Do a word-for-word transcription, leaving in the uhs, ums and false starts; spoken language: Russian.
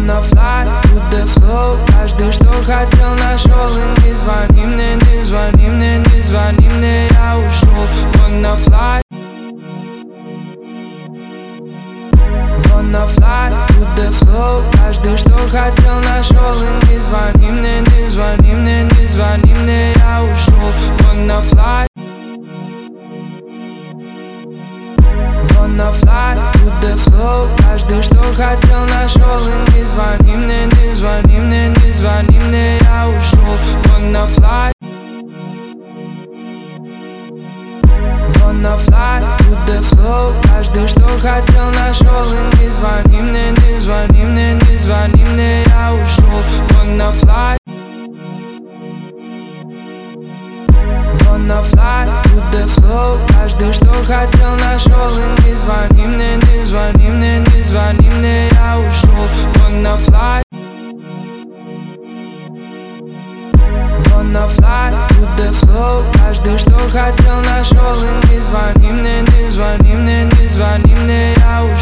Wanna fly to the flow. Каждый, что хотел, нашел. И не звони мне, не звони мне, не звони мне, я ушел. Wanna fly. Wanna fly to the flow. Каждый, что хотел, нашел. И не звони мне, не звони мне, не звони мне, я ушел. Wanna fly. Wanna fly to the flow. Каждый, что хотел, нашел. И не звони мне, не звони мне, не звони мне, я ушел. Wanna fly. Wanna fly to the flow. Каждый, что хотел, нашел. И не звони мне, не звони мне, не звони мне, я ушел. Wanna fly. Wanna fly to the flow. Каждый, что хотел, нашел. И не звони мне, не звони мне, не звони мне, я ушел. Wanna fly. Wanna fly to the flow. Каждый, что хотел, нашел. И не звони мне, не звони мне, не звони мне, я ушел.